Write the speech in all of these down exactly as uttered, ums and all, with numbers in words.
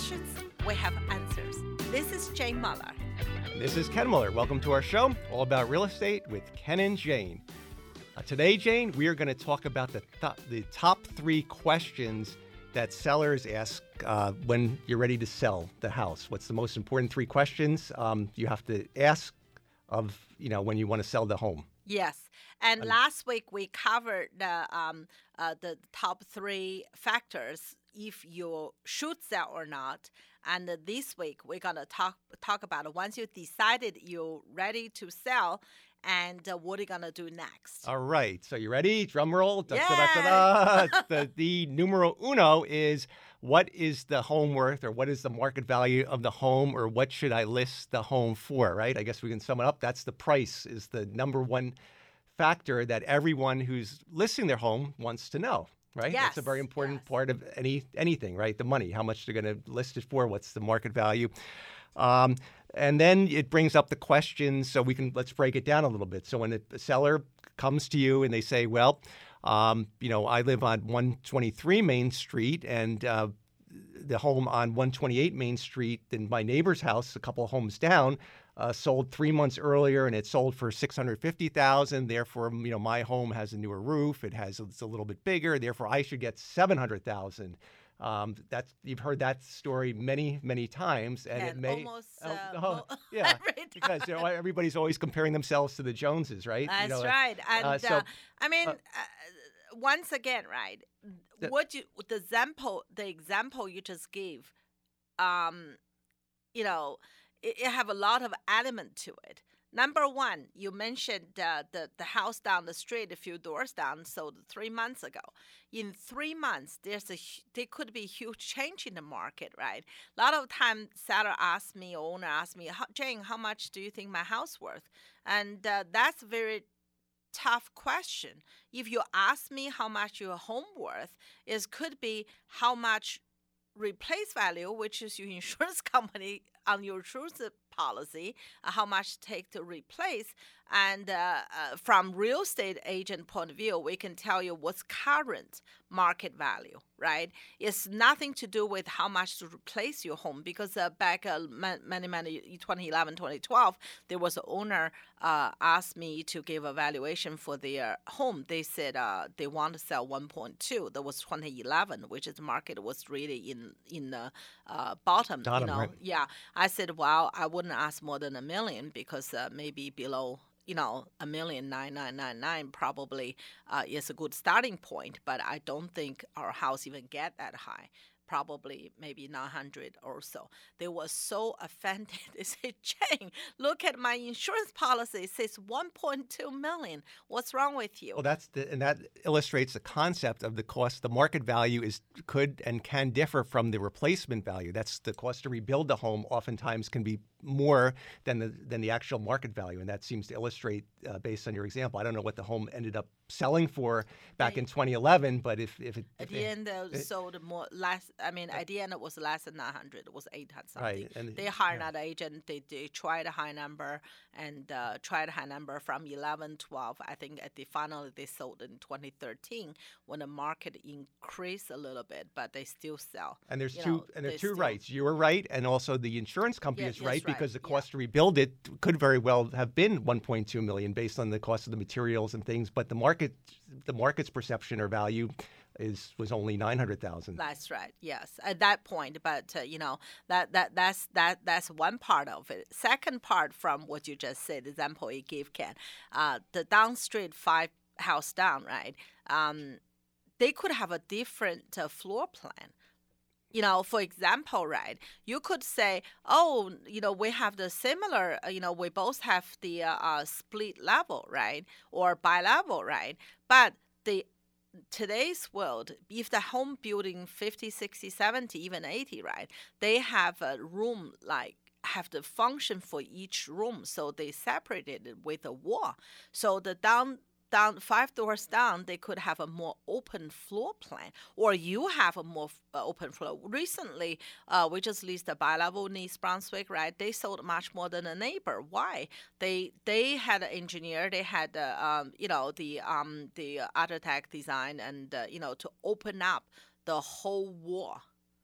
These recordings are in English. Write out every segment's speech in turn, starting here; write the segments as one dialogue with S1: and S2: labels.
S1: questions, we have answers. This is Jane Muller.
S2: This is Ken Muller. Welcome to our show, all about real estate with Ken and Jane. Uh, today, Jane, we are going to talk about the, th- the top three questions that sellers ask uh, when you're ready to sell the house. What's the most important three questions um, you have to ask of, you know, when you want to sell the home?
S1: Yes. And
S2: Um,
S1: last week we covered the um, uh, the top three factors if you should sell or not. And uh, this week we're gonna talk talk about once you decided you're ready to sell, and uh, what are you gonna do next?
S2: All right. So you ready? Drum roll. Da, da, da,
S1: Yeah.
S2: da, da. the, the numero uno is what is the home worth, or what is the market value of the home, or what should I list the home for, right? I guess we can sum it up. That's the price is the number one factor that everyone who's listing their home wants to know, right?
S1: Yes,
S2: That's a very important
S1: yes.
S2: part of any anything, right? The money, how much they're going to list it for, what's the market value. Um, and then it brings up the question, so we can, let's break it down a little bit. So when a seller comes to you and they say, well, um, you know, I live on one twenty-three Main Street, and uh, the home on one twenty-eight Main Street in my neighbor's house, a couple of homes down, uh, sold three months earlier, and it sold for six hundred fifty thousand dollars. Therefore, you know, my home has a newer roof. It has it's a little bit bigger. Therefore, I should get seven hundred thousand dollars. Um, that's you've heard that story many, many times, and
S1: And
S2: it may
S1: almost
S2: oh,
S1: uh,
S2: oh,
S1: mo-
S2: yeah,
S1: every time.
S2: because you know everybody's always comparing themselves to the Joneses, right?
S1: That's
S2: you know,
S1: right. And
S2: uh, so
S1: uh, I mean,
S2: uh,
S1: uh, once again, right?
S2: the-
S1: What you the example the example you just gave, um, you know, it, it have a lot of element to it. Number one, you mentioned uh, the the house down the street, a few doors down, sold three months ago. In three months, there's a hu- there could be a huge change in the market, right? A lot of time, seller asks me, or owner asks me, "How- Jane, how much do you think my house worth?" And uh, that's very tough question. If you ask me how much your home worth, it could be how much replace value, which is your insurance company on your insurance policy, uh, how much take to replace. And uh, uh, from real estate agent point of view, we can tell you what's current market value, right? It's nothing to do with how much to replace your home, because uh, back uh, ma- many, many, twenty eleven, twenty twelve, there was an owner uh, asked me to give a valuation for their home. They said uh, they want to sell one point two. That was twenty eleven, which is the market was really in in the uh, bottom.
S2: Bottom,
S1: you know,
S2: right.
S1: yeah. I said, well, I wouldn't ask more than a million, because uh, maybe below, you know, a million nine nine nine nine probably uh, is a good starting point. But I don't think our house even get that high. Probably maybe nine hundred or so. They were so offended. They said, Jane, look at my insurance policy. It says one point two million. What's wrong with you?
S2: Well, that's the, and that illustrates the concept of the cost. The market value is could and can differ from the replacement value. That's the cost to rebuild the home. Oftentimes, can be more than the than the actual market value, and that seems to illustrate, uh, based on your example. I don't know what the home ended up selling for back
S1: Right.
S2: in twenty eleven, but if if it
S1: At
S2: if
S1: the
S2: it-
S1: end, uh,
S2: it-
S1: sold more less. I mean, at the end, it was less than nine hundred. It was eight hundred something.
S2: Right, and-
S1: They hired
S2: yeah.
S1: another agent. They, they tried a high number and uh, tried a high number from eleven, twelve. I think at the finally they sold in twenty thirteen when the market increased a little bit, but they still sell.
S2: And there's
S1: you
S2: two
S1: know,
S2: and there are
S1: they
S2: two
S1: still-
S2: rights. You were right, and also the insurance company
S1: Yeah,
S2: is
S1: yes,
S2: right,
S1: right,
S2: because the
S1: yeah.
S2: cost to rebuild it could very well have been one point two million based on the cost of the materials and things. But the market, the market's perception or value, is was only nine hundred thousand.
S1: That's right. Yes, at that point. But uh, you know that that that's that that's one part of it. Second part from what you just said, example you gave, Ken, uh, the down street five house down, right? Um, they could have a different uh, floor plan. You know, for example, right, you could say, oh, you know, we have the similar, uh, you know, we both have the uh, uh, split level, right, or bi-level, right, but the today's world, if the home building fifty, sixty, seventy, even eighty, right, they have a room like have the function for each room, so they separated it with a wall. So the down down five doors down, they could have a more open floor plan, or you have a more uh, open floor. Recently, uh, we just leased a bi-level in East Brunswick, right? They sold much more than a neighbor. Why? They they had an engineer, they had uh, um, you know the um the architect design, and uh, you know to open up the whole wall.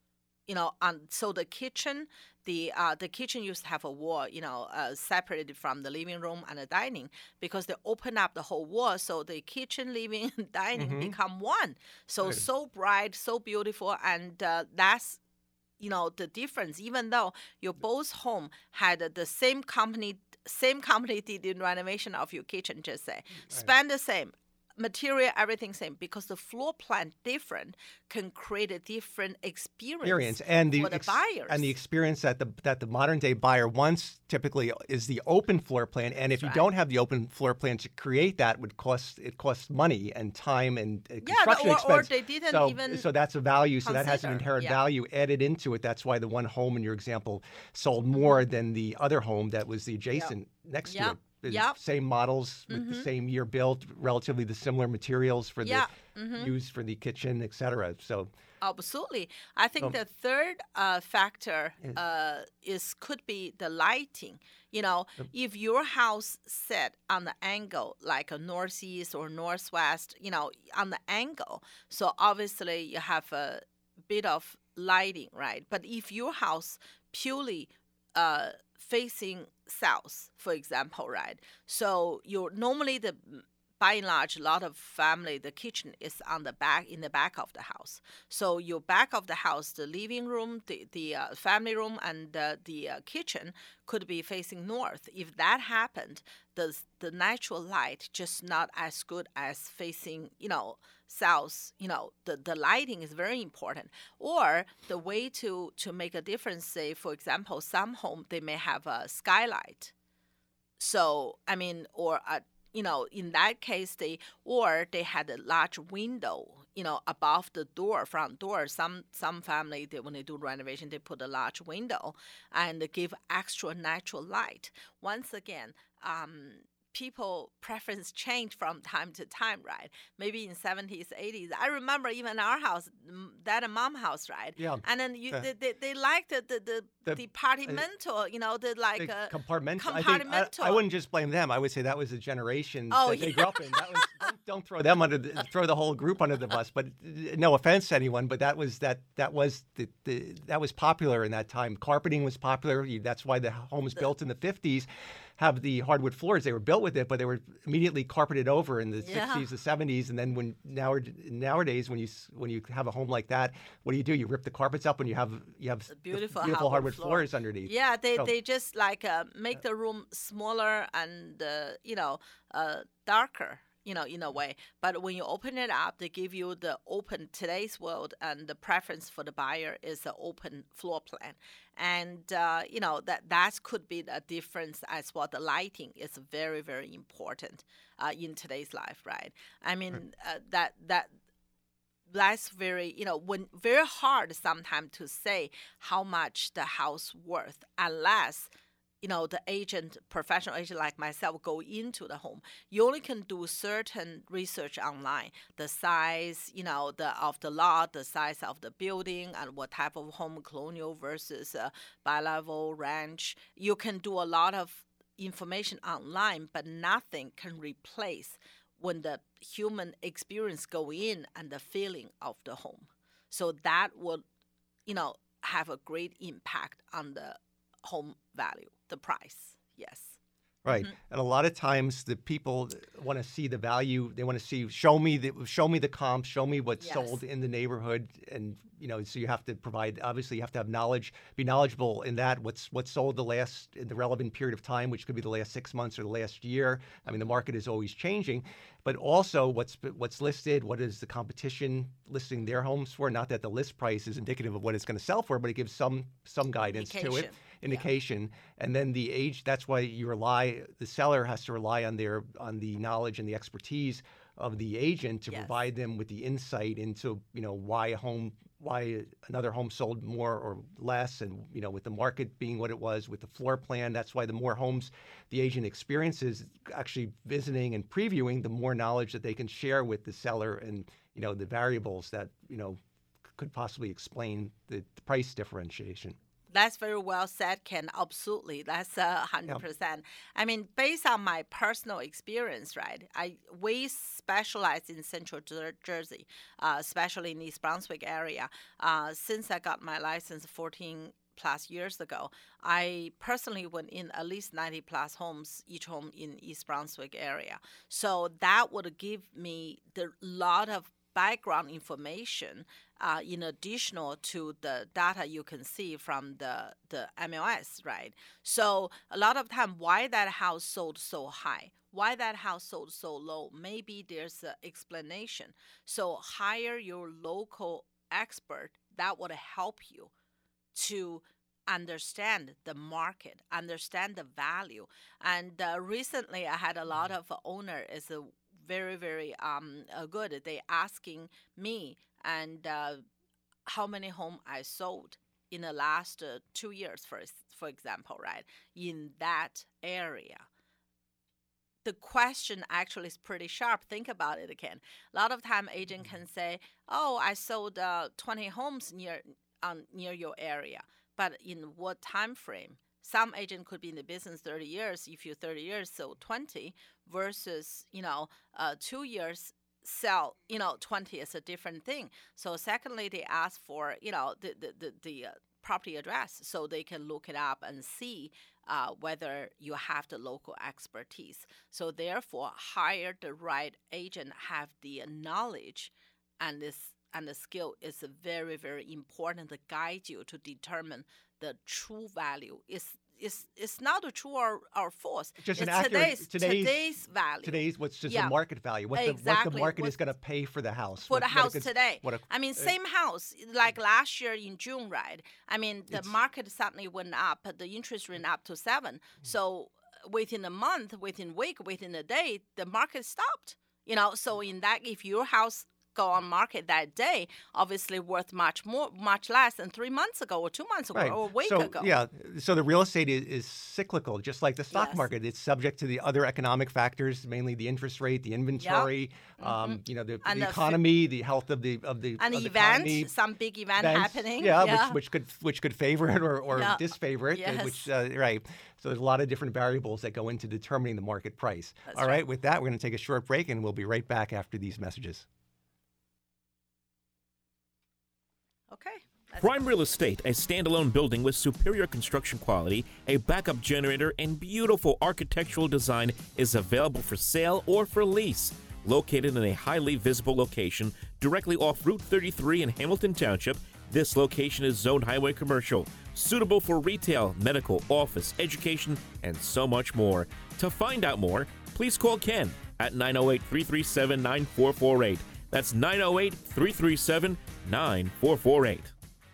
S1: you know, on so the kitchen, the uh, the kitchen used to have a wall, you know, uh, separated from the living room and the dining because they open up the whole wall, so the kitchen, living, and dining
S2: Mm-hmm.
S1: become one. So
S2: Good.
S1: so bright, so beautiful, and uh, that's you know the difference. Even though your both home had the same company, same company did the renovation of your kitchen, just say spend the same material, everything same, because the floor plan different can create a different experience,
S2: Experience and the
S1: for the
S2: ex-
S1: buyers.
S2: and the experience that the that the modern day buyer wants typically is the open floor plan. And if you
S1: right.
S2: don't have the open floor plan to create that, would cost it costs money and time and uh,
S1: Yeah,
S2: construction
S1: or, or
S2: expense.
S1: they didn't
S2: so
S1: even
S2: so that's a value. So that has an
S1: consider,
S2: inherent
S1: yeah.
S2: value added into it. That's why the one home in your example sold more than the other home that was the adjacent next to
S1: Yep.
S2: it. The
S1: Yep.
S2: Same models with the same year built, relatively the similar materials for
S1: Yeah.
S2: the
S1: Mhm.
S2: used for the kitchen, et cetera. So
S1: Absolutely. I think
S2: Um,
S1: the third uh, factor uh, is could be the lighting. You know, if your house set on the angle like a northeast or northwest, you know, on the angle, so obviously you have a bit of lighting, right? But if your house purely uh, facing south, for example, right? So you normally the by and large, a lot of family, the kitchen is on the back, in the back of the house. So your back of the house, the living room, the, the uh, family room, and uh, the uh, kitchen could be facing north. If that happened, the, the natural light just not as good as facing, you know, south. You know, the, the lighting is very important. Or the way to, to make a difference, say, for example, some home, they may have a skylight. So, I mean, or a you know, in that case, they or they had a large window, you know, above the door, front door. Some some family, they, when they do renovation, they put a large window and give extra natural light. Once again, um, people preference change from time to time, right? Maybe in seventies, eighties. I remember even our house, m- dad and mom house, right?
S2: yeah,
S1: And then you,
S2: the-
S1: they, they, they liked the the, the,
S2: The-
S1: departmental, you know, the like
S2: the
S1: uh,
S2: compartment. I think I,
S1: compartmental.
S2: I wouldn't just blame them. I would say that was a generation
S1: Oh,
S2: that they
S1: yeah.
S2: grew up in. That was, don't, don't throw them under the, throw the whole group under the bus. But uh, no offense to anyone, but that was that that was the, the that was popular in that time. Carpeting was popular. You- That's why the homes built in the fifties have the hardwood floors. They were built with it, but they were immediately carpeted over in the
S1: Yeah.
S2: sixties, the seventies, and then when now nowadays when you s- when you have a home like that, what do you do? You rip the carpets up and you have you have the
S1: beautiful
S2: beautiful
S1: hardwood
S2: hardwood
S1: floor.
S2: floors underneath.
S1: Yeah, they,
S2: So-
S1: they just like uh, make the room smaller and uh, you know uh, darker, you know, in a way. But when you open it up, they give you the open today's world, and the preference for the buyer is the open floor plan, and uh, you know that that could be a difference as well. The lighting is very very important uh, in today's life, right? I mean uh, that that that's very you know when very hard sometimes to say how much the house worth unless you know the agent professional agent like myself go into the home. You only can do certain research online, the size you know the of the lot, the size of the building, and what type of home, colonial versus uh, bi-level ranch. You can do a lot of information online, but nothing can replace when the human experience go in and the feeling of the home. So that will, you know, have a great impact on the home value, the price. Yes.
S2: Right, and a lot of times the people want to see the value. They want to see, show me the, show me the comps, show me what's
S1: Yes.
S2: sold in the neighborhood, and you know, so you have to provide. Obviously, you have to have knowledge, be knowledgeable in that. What's what's sold the last in the relevant period of time, which could be the last six months or the last year. I mean, the market is always changing, but also what's what's listed. What is the competition listing their homes for? Not that the list price is indicative of what it's going to sell for, but it gives some some guidance to it.
S1: Indication.
S2: Indication, and then the age. That's why you rely. The seller has to rely on their on the knowledge and the expertise of the agent to
S1: Yes.
S2: provide them with the insight into you know why a home, why another home sold more or less, and you know with the market being what it was, with the floor plan. That's why the more homes the agent experiences actually visiting and previewing, the more knowledge that they can share with the seller and you know the variables that you know could possibly explain the, the price differentiation.
S1: That's very well said, Ken. Absolutely. That's a hundred percent. I mean, based on my personal experience, right? I we specialize in Central Jer- Jersey, uh, especially in East Brunswick area. Uh, since I got my license fourteen plus years ago, I personally went in at least ninety plus homes, each home in East Brunswick area. So that would give me the lot of background information uh, in additional to the data you can see from the, the M L S, right? So a lot of time, why that house sold so high? Why that house sold so low? Maybe there's an explanation. So hire your local expert that would help you to understand the market, understand the value. And uh, recently I had a lot of owner is a very, very um uh, good. They asking me and uh, how many home I sold in the last uh, two years, for for example, right, in that area. The question actually is pretty sharp. Think about it again. A lot of time, agent can say, "Oh, I sold uh, twenty homes near um, near your area," but in what time frame? Some agent could be in the business thirty years. If you're thirty years, so twenty versus, you know, uh, two years sell, you know, twenty is a different thing. So secondly, they ask for, you know, the, the, the, the uh, property address so they can look it up and see uh, whether you have the local expertise. So therefore, hire the right agent, have the knowledge and this and the skill is very, very important to guide you to determine the true value. It's it's it's not the true or, or false.
S2: Just
S1: it's
S2: an accurate
S1: today's,
S2: today's
S1: today's value.
S2: Today's what's just
S1: Yeah.
S2: the market value. What
S1: Exactly.
S2: the what the market
S1: What's
S2: is going to pay for the house.
S1: for
S2: what,
S1: the
S2: what a
S1: house
S2: good-
S1: today.
S2: What a,
S1: I mean,
S2: uh,
S1: same house like last year in June, right? I mean, the
S2: It's-
S1: market suddenly went up. The interest went up to seven. So within a month, within a week, within a day, the market stopped. You know, so in that, if your house go on market that day, obviously worth much more, much less than three months ago or two months ago
S2: Right.
S1: or a week
S2: so,
S1: ago.
S2: Yeah. So the real estate is, is cyclical, just like the stock
S1: Yes.
S2: market. It's subject to the other economic factors, mainly the interest rate, the inventory,
S1: Mhm.
S2: um, you know, the,
S1: And
S2: the
S1: the fi-
S2: economy, the health of the of the
S1: An
S2: of the
S1: event,
S2: economy,
S1: some big event
S2: events,
S1: happening.
S2: Yeah,
S1: Yeah.
S2: Which, which could which could favor it or, or
S1: Yeah.
S2: disfavor it. uh,
S1: Yes.
S2: Which uh, right. So there's a lot of different variables that go into determining the market price.
S1: That's
S2: All right.
S1: right.
S2: With that, we're going to take a short break, and we'll be right back after these messages.
S1: Okay. That's-
S3: Prime Real Estate, a standalone building with superior construction quality, a backup generator, and beautiful architectural design is available for sale or for lease. Located in a highly visible location directly off Route thirty-three in Hamilton Township, this location is zoned highway commercial, suitable for retail, medical, office, education, and so much more. To find out more, please call Ken at nine oh eight, three three seven, nine four four eight. That's nine oh eight, three three seven, nine four four eight.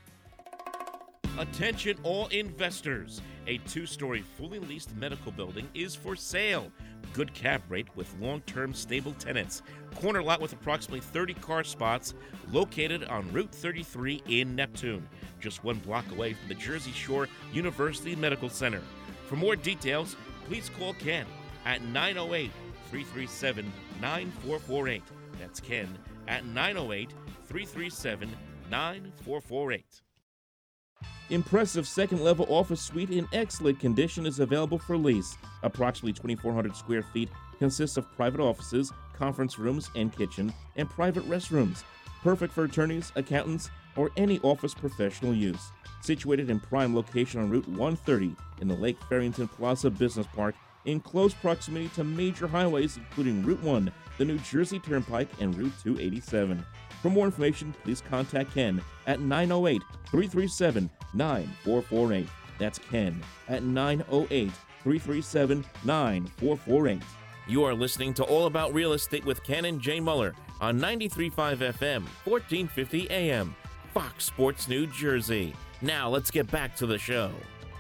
S3: Attention all investors. A two-story fully leased medical building is for sale. Good cap rate with long-term stable tenants. Corner lot with approximately thirty car spots located on Route thirty-three in Neptune, just one block away from the Jersey Shore University Medical Center. For more details, please call Ken at nine oh eight, three three seven, nine four four eight. That's Ken at nine oh eight, three three seven, nine four four eight. Impressive second-level office suite in excellent condition is available for lease. Approximately twenty-four hundred square feet consists of private offices, conference rooms and kitchen, and private restrooms. Perfect for attorneys, accountants, or any office professional use. Situated in prime location on Route one thirty in the Lake Farrington Plaza Business Park, in close proximity to major highways including Route one, the New Jersey Turnpike, and Route two eighty-seven. For more information, please contact Ken at nine oh eight, three three seven, nine four four eight. That's Ken at nine oh eight, three three seven, nine four four eight. You are listening to All About Real Estate with Ken and Jay Muller on ninety-three point five F M, fourteen fifty A M, Fox Sports New Jersey. Now let's get back to the show.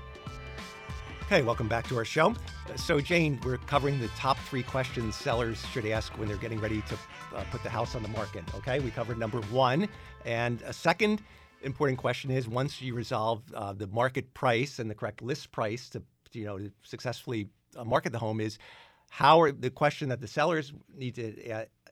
S2: Okay, welcome back to our show. So, Jane, we're covering the top three questions sellers should ask when they're getting ready to uh, put the house on the market. Okay, we covered number one. And a second important question is, once you resolve uh, the market price and the correct list price to, you know, to successfully uh, market the home, is how are the question that the sellers need to uh,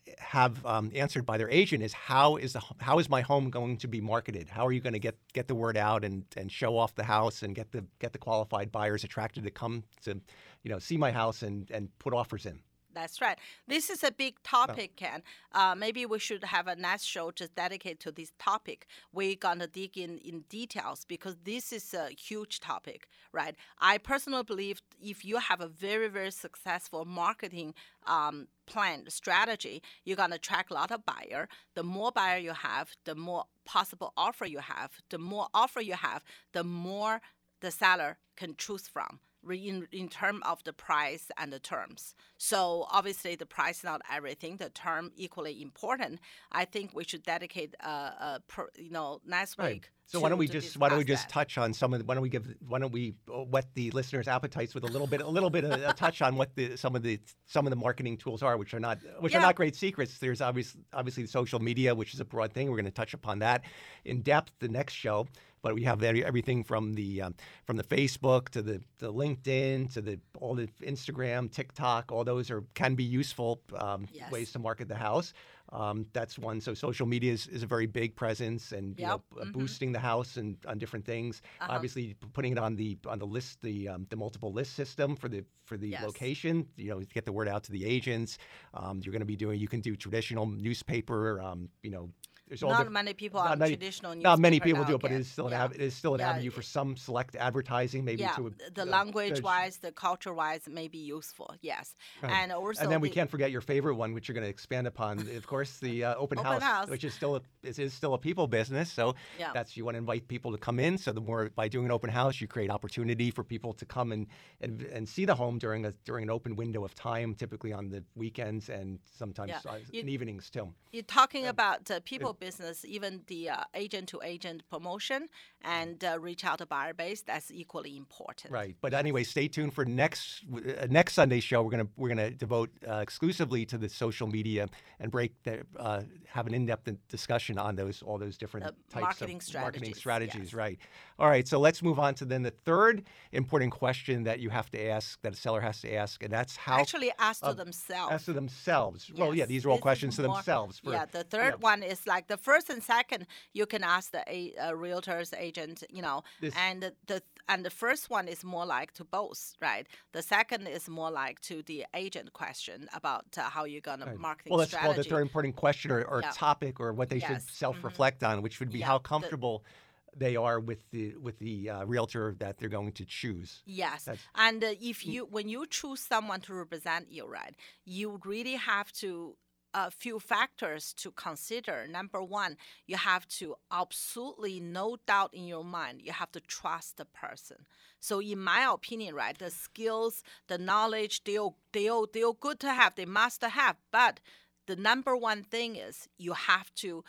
S2: have um, answered by their agent is how is the how is my home going to be marketed? How are you going to get get the word out and, and show off the house and get the get the qualified buyers attracted to come to, you know, see my house and, and put offers in?
S1: That's right. This is a big topic, Ken. Uh, maybe we should have a next show just dedicated to this topic. We're going to dig in in details because this is a huge topic, right? I personally believe if you have a very, very successful marketing um, plan strategy, you're going to attract a lot of buyer. The more buyer you have, the more possible offer you have. The more offer you have, the more the seller can choose from. In, in terms of the price and the terms. So obviously the price is not everything, the term equally important. I think we should dedicate a, a per, you know, next
S2: Right.
S1: week.
S2: So
S1: to,
S2: why don't we
S1: to
S2: just why don't we just
S1: that.
S2: touch on some of the, why don't we give why don't we whet the listeners' appetites with a little bit a little bit of a touch on what the some of the some of the marketing tools are, which are not which
S1: Yeah.
S2: are not great secrets. There's obviously obviously social media, which is a broad thing. We're going to touch upon that in depth the next show. But we have every, everything from the um, from the Facebook to the, the LinkedIn to the all the Instagram, TikTok. All those are can be useful um,
S1: Yes.
S2: ways to market the house. Um, that's one. So social media is, is a very big presence, and you
S1: Yep.
S2: know, b-
S1: Mhm.
S2: boosting the house and on different things.
S1: Uh-huh.
S2: Obviously, p- putting it on the on the list, the um, the multiple list system for the for the
S1: Yes.
S2: location. You know, get the word out to the agents. Um, you're going to be doing. You can do traditional newspaper. Um, you know. There's all
S1: Not
S2: different-
S1: many people
S2: not
S1: on
S2: many-
S1: traditional newspaper
S2: Not many people
S1: now
S2: do it, but it
S1: can.
S2: is still an
S1: Yeah.
S2: av- it is still an
S1: Yeah,
S2: avenue for
S1: it-
S2: some select advertising, maybe
S1: Yeah,
S2: to a,
S1: the
S2: uh,
S1: language-wise, the culture-wise may be useful, yes.
S2: Right.
S1: And also
S2: And then we
S1: the-
S2: can't forget your favorite one, which you're going to expand upon, of course, the uh, open,
S1: Open house.
S2: which is still a, it is still a people business. So
S1: Yeah.
S2: that's you want to invite people to come in. So the more by doing an open house, you create opportunity for people to come and and, and see the home during a during an open window of time, typically on the weekends and sometimes
S1: Yeah.
S2: uh,
S1: You-
S2: in evenings too.
S1: You're talking about uh, people business, even the uh, agent-to-agent promotion and uh, reach out to buyer base. That's equally important.
S2: Right, but anyway, stay tuned for next uh, next Sunday show. We're gonna we're gonna devote uh, exclusively to the social media and break the, uh, have an in-depth discussion on those all those different
S1: The
S2: types
S1: marketing
S2: of marketing
S1: strategies,
S2: strategies.
S1: yes.
S2: Right. All right. So let's move on to then the third important question that you have to ask, that a seller has to ask, and that's how
S1: Actually, ask to
S2: uh,
S1: themselves.
S2: as to themselves. Well, yeah,
S1: Yes,
S2: these are all
S1: this is
S2: questions to
S1: more-
S2: themselves. For,
S1: yeah, the third
S2: yeah.
S1: one is like the first and second. You can ask the a, uh, realtors agent, you know,
S2: This-
S1: and the, the and the first one is more like to both, right? The second is more like to the agent question about uh, how you're gonna
S2: Right.
S1: marketing
S2: Well, that's
S1: strategy.
S2: called the third important question or, or
S1: Yeah.
S2: topic, or what they should
S1: Yes. Mhm.
S2: self-reflect on, which would be
S1: Yeah,
S2: how
S1: the-
S2: comfortable they are with the with the uh, realtor that they're going to choose.
S1: Yes,
S2: That's-
S1: and uh, if you when you choose someone to represent you, right, you really have to a few factors to consider. Number one, you have to absolutely no doubt in your mind. You have to trust the person. So, in my opinion, right, the skills, the knowledge, they all they all they all good to have. They must have. But the number one thing is you have to.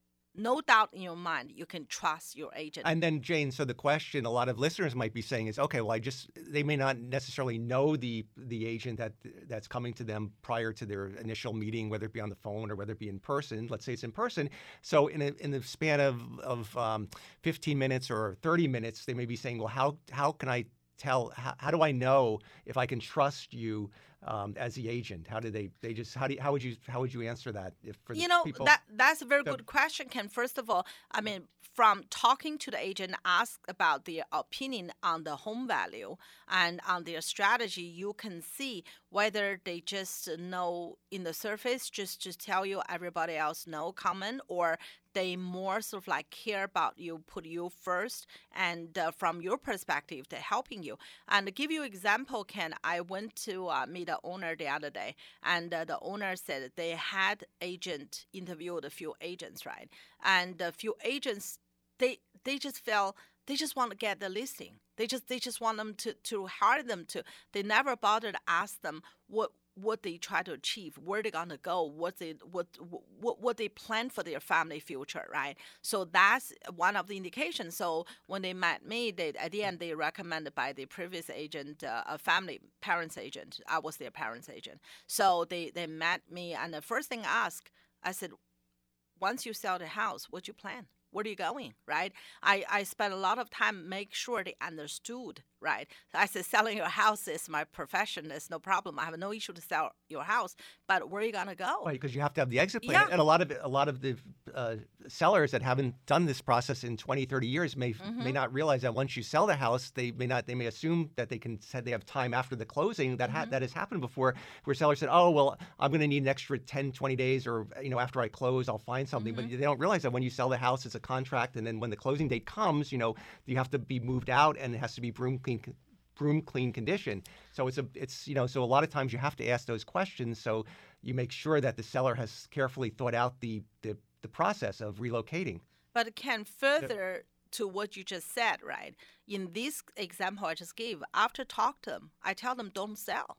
S1: No doubt in your mind, you can trust your agent.
S2: And then, Jane, so the question a lot of listeners might be saying is, okay, well, I just they may not necessarily know the the agent that that's coming to them prior to their initial meeting, whether it be on the phone or whether it be in person. Let's say it's in person. So in a, in the span of of um, fifteen minutes or thirty minutes, they may be saying, well, how how can I tell? How, how do I know if I can trust you? Um, as the agent, how do they? They just how do you, how would you how would you answer that if for
S1: You
S2: the
S1: know,
S2: people?
S1: that that's a very
S2: the-
S1: good question, Ken. First of all, I mean, from talking to the agent, ask about their opinion on the home value and on their strategy, you can see whether they just know in the surface, just just tell you everybody else know comment, or they more sort of like care about you, put you first, and uh, from your perspective, they're helping you. And to give you example, Ken, I went to uh, meet the owner the other day, and uh, the owner said they had agent interviewed a few agents, right? And a few agents, they they just felt they just want to get the listing. They just they just want them to to hire them to. They never bothered to ask them what what they try to achieve, where they're gonna go, what they what what what they plan for their family future, right? So that's one of the indications. So when they met me, they at the end they recommended by the previous agent, uh, a family parents agent. I was their parents agent. So they they met me, and the first thing I asked, I said, once you sell the house, what you plan? Where are you going, right? I, I spent a lot of time make sure they understood, right? I said, selling your house is my profession. It's no problem. I have no issue to sell your house, but where are you gonna go?
S2: Right, because you have to have the exit plan.
S1: Yeah.
S2: And a lot of a lot of the uh, sellers that haven't done this process in twenty, thirty years may
S1: Mm-hmm.
S2: may not realize that once you sell the house, they may not they may assume that they can say they have time after the closing. That ha-
S1: Mm-hmm.
S2: that has happened before, where sellers said, "Oh, well, I'm going to need an extra ten, twenty days, or you know, after I close, I'll find something."
S1: Mm-hmm.
S2: But they don't realize that when you sell the house, it's a contract, and then when the closing date comes, you know, you have to be moved out, and it has to be broom clean broom clean condition. So it's a it's you know so a lot of times you have to ask those questions so you make sure that the seller has carefully thought out the the, the process of relocating.
S1: But it can further to what you just said, right? In this example I just gave, after talk to them, I tell them don't sell.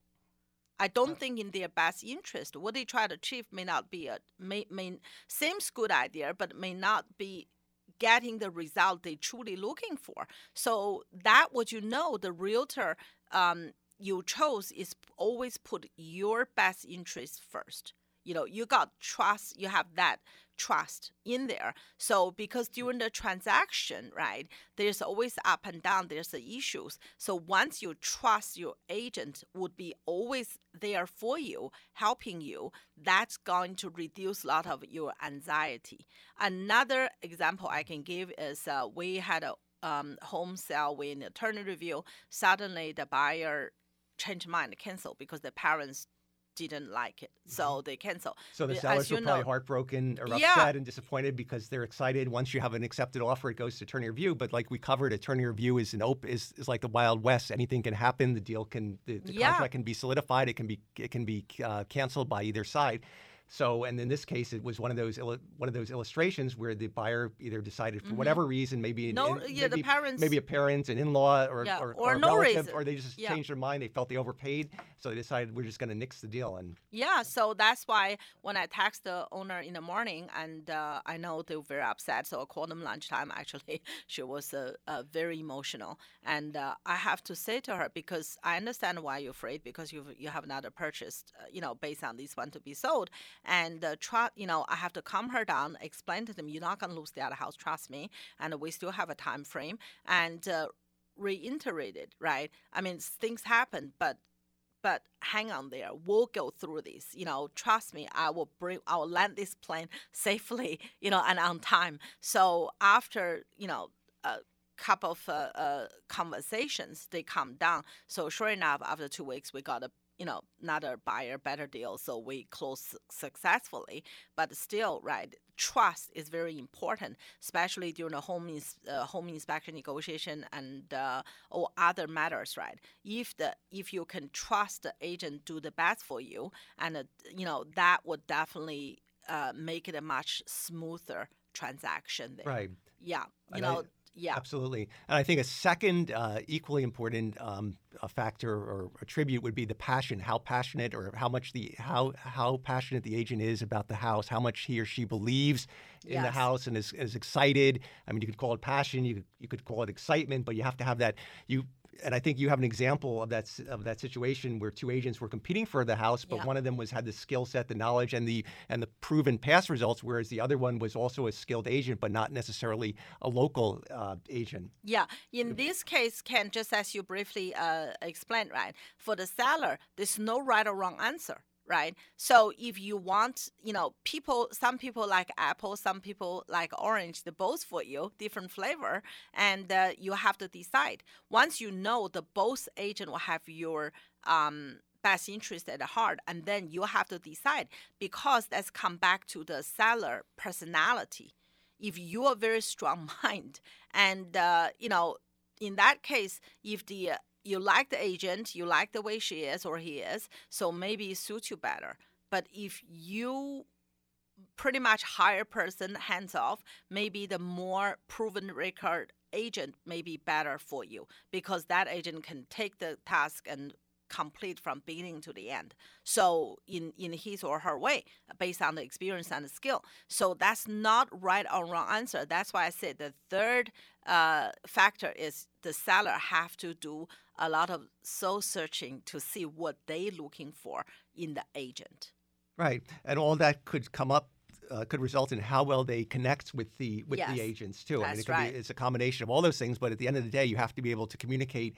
S1: I don't think in their best interest. What they try to achieve may not be a may may seems good idea, but may not be getting the result they truly looking for. So that what you know, the realtor um, you chose is always put your best interest first. You know, you got trust, you have that trust in there. So because during the transaction, right, there's always up and down, there's the issues. So once you trust your agent would be always there for you, helping you, that's going to reduce a lot of your anxiety. Another example I can give is uh, we had a um, home sale with an attorney review. Suddenly the buyer changed mind, cancel because the parents didn't like it, so they cancel.
S2: So the
S1: As
S2: sellers
S1: you
S2: were probably
S1: know-
S2: heartbroken or
S1: Yeah.
S2: upset and disappointed because they're excited. Once you have an accepted offer, it goes to attorney review. But like we covered, attorney review is an op- is, is like the Wild West. Anything can happen. The deal can the, the
S1: Yeah.
S2: contract can be solidified. It can be it can be uh, canceled by either side. So, and in this case, it was one of those illu- one of those illustrations where the buyer either decided for whatever reason, maybe an
S1: No,
S2: in-
S1: yeah, the
S2: maybe,
S1: parents-
S2: maybe a parent, an in-law, or
S1: Yeah,
S2: or,
S1: or
S2: a
S1: no
S2: relative,
S1: reason.
S2: or they just
S1: Yeah.
S2: changed their mind. They felt they overpaid, so they decided we're just going to nix the deal. And
S1: Yeah, so that's why when I text the owner in the morning, and uh, I know they were very upset, so I called them lunchtime. Actually, she was uh, uh, very emotional, and uh, I have to say to her, because I understand why you're afraid, because you you have another purchase, uh, you know, based on this one to be sold, and uh, try, you know, I have to calm her down, explain to them, you're not gonna lose the other house, trust me, and we still have a time frame, and uh, reiterate it, right? I mean, things happen, but but hang on there. We'll go through this. You know, trust me, I will bring, I will land this plane safely, you know, and on time. So after, you know, a couple of uh, uh, conversations, they calm down. So sure enough, after two weeks, we got a, you know, another buyer, better deal. So we closed su- successfully. But still, right, trust is very important, especially during a home ins- uh, home inspection negotiation and uh, or other matters, right? If the if you can trust the agent do the best for you, and uh, you know that would definitely uh, make it a much smoother transaction there.
S2: right.
S1: Yeah. You
S2: And I-
S1: know. Yeah.
S2: Absolutely. And I think a second uh, equally important um, a factor or attribute would be the passion, how passionate or how much the how how passionate the agent is about the house, how much he or she believes in the
S1: Yes.
S2: house and is, is excited. I mean, you could call it passion, you could, you could call it excitement, but you have to have that. You and I think you have an example of that s- of that situation where two agents were competing for the house, but
S1: Yeah.
S2: one of them was had the skill set, the knowledge, and the and the proven past results, whereas the other one was also a skilled agent, but not necessarily a local uh, agent.
S1: Yeah. In this case, Ken, just as you briefly uh, explained, right? For the seller, there's no right or wrong answer, right? So if you want, you know, people, some people like apple, some people like orange, they're both for you, different flavor, and uh, you have to decide. Once you know the both agent will have your um, best interest at heart, and then you have to decide, because that's come back to the seller personality. If you are very strong mind, and uh, you know, in that case, if the uh, you like the agent, you like the way she is or he is, so maybe it suits you better. But if you pretty much hire person hands off, maybe the more proven record agent may be better for you, because that agent can take the task and complete from beginning to the end. So in, in his or her way, based on the experience and the skill. So that's not right or wrong answer. That's why I said the third uh, factor is the seller have to do a lot of soul searching to see what they looking for in the agent.
S2: Right, and all that could come up, uh, could result in how well they connect with the with
S1: Yes,
S2: the agents too. I mean,
S1: that's
S2: it could
S1: right.
S2: be, it's a combination of all those things, but at the end of the day, you have to be able to communicate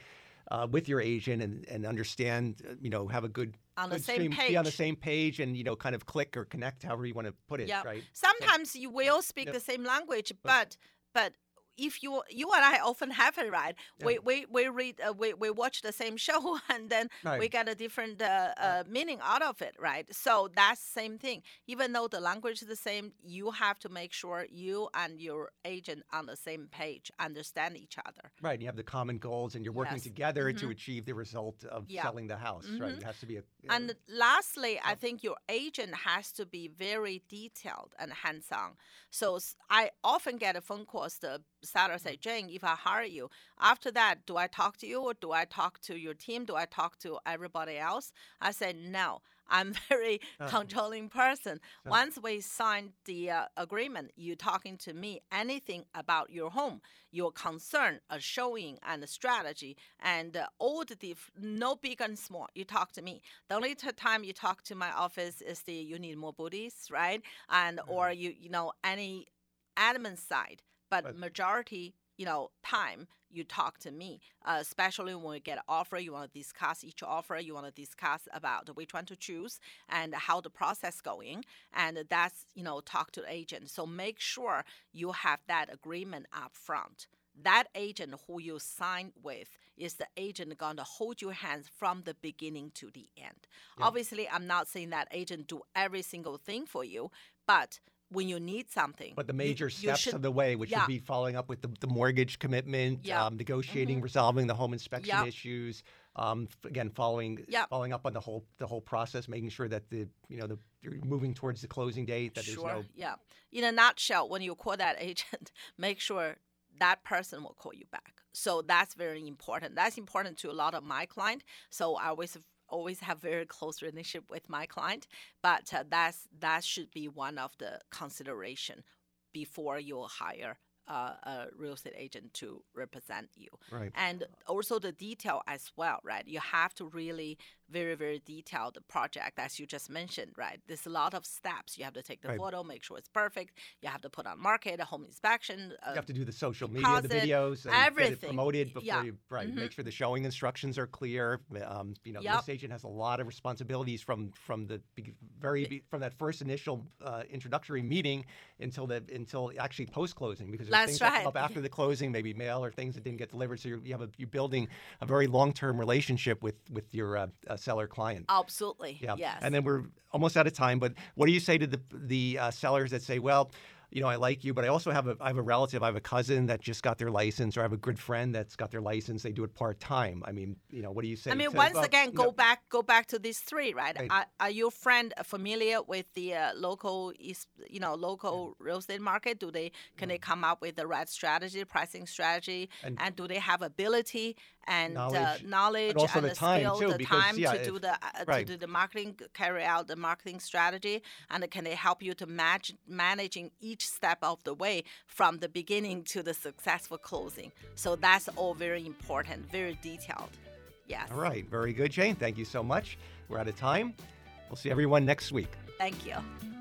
S2: uh, with your agent and, and understand, uh, you know, have a good
S1: on the
S2: good
S1: same
S2: stream,
S1: page.
S2: be on the same page, and you know, kind of click or connect, however you want to put it,
S1: Yeah.
S2: right?
S1: Sometimes you will speak
S2: Yep.
S1: the same language, but but if you you and I often have it, right?
S2: Yeah.
S1: We we we read uh, we we watch the same show and then
S2: Right.
S1: we get a different uh, uh, meaning out of it, right? So that's the same thing. Even though the language is the same, you have to make sure you and your agent on the same page, understand each other.
S2: Right, you have the common goals, and you're working
S1: Yes.
S2: together to
S1: Mhm.
S2: achieve the result of
S1: Yeah.
S2: selling the house. Right,
S1: Mhm.
S2: it has to be a.
S1: And lastly, I think your agent has to be very detailed and hands-on. So s- I often get a phone calls. The seller say, "Jane, if I hire you, after that, do I talk to you or do I talk to your team? Do I talk to everybody else?" I said, "No, I'm very
S2: Uh.
S1: controlling person.
S2: Uh.
S1: Once we sign the uh, agreement, you talking to me anything about your home, your concern, a showing and a strategy, and uh, all the diff- no big and small. You talk to me. The only t- time you talk to my office is the you need more booties, right? And or you you know any admin side, but,
S2: But-
S1: majority you know time you talk to me, uh, especially when we get an offer. You want to discuss each offer. You want to discuss about which one to choose and how the process going. And that's you know talk to the agent. So make sure you have that agreement up front. That agent who you sign with is the agent going to hold your hands from the beginning to the end.
S2: Yeah.
S1: Obviously, I'm not saying that agent do every single thing for you, but when you need something,
S2: But the
S1: you-
S2: major
S1: you
S2: steps
S1: should-
S2: of the way, which
S1: yeah.
S2: would be following up with the, the mortgage commitment,
S1: Yeah.
S2: um, negotiating,
S1: Mhm.
S2: resolving the home inspection
S1: Yep.
S2: issues, um, f- again following
S1: Yep.
S2: following up on the whole the whole process, making sure that the you know the you're moving towards the closing date. That
S1: Sure.
S2: there's no
S1: Yeah. In a nutshell, when you call that agent, make sure that person will call you back. So that's very important. That's important to a lot of my client. So I always always have very close relationship with my client. But uh, that's that should be one of the consideration before you hire uh, a real estate agent to represent you.
S2: right.
S1: And also the detail as well, right? You have to really very, very detailed the project, as you just mentioned, right? There's a lot of steps. You have to take the
S2: Right.
S1: photo, make sure it's perfect. You have to put on market, a home inspection. Uh,
S2: You have to do the social media, the
S1: deposit,
S2: videos, and get it
S1: everything.
S2: promoted before
S1: Yeah.
S2: you right.
S1: Mhm.
S2: Make sure the showing instructions are clear. Um, you know,
S1: Yep.
S2: this agent has a lot of responsibilities from from the be- very be- from that first initial uh, introductory meeting until the until actually post closing, because there's
S1: That's
S2: things that come
S1: right.
S2: up after the closing, maybe mail or things that didn't get delivered. So you're, you have a you're building a very long term relationship with with your uh, uh, seller client.
S1: Absolutely.
S2: Yeah.
S1: Yes.
S2: And then we're almost out of time, but what do you say to the the uh, sellers that say, well, you know, I like you, but I also have a I have a relative, I have a cousin that just got their license, or I have a good friend that's got their license. They do it part time. I mean, you know, what do you say?
S1: I mean,
S2: to-
S1: once
S2: well,
S1: again,
S2: you
S1: go
S2: know,
S1: back, go back to these three, right?
S2: Right.
S1: Are, are your friend familiar with the uh, local, is- you know, local real estate market? Do they can they come up with the right strategy, pricing strategy,
S2: And-
S1: and, do they have ability and
S2: Knowledge,
S1: uh, knowledge
S2: and also the time,
S1: skill,
S2: too,
S1: the
S2: because,
S1: time
S2: yeah,
S1: to do
S2: if-
S1: the uh,
S2: right.
S1: to do the marketing, carry out the marketing strategy, and can they help you to match managing each step of the way from the beginning to the successful closing? So that's all very important, very detailed. Yes.
S2: All right. Very good, Jane. Thank you so much. We're out of time. We'll see everyone next week.
S1: Thank you.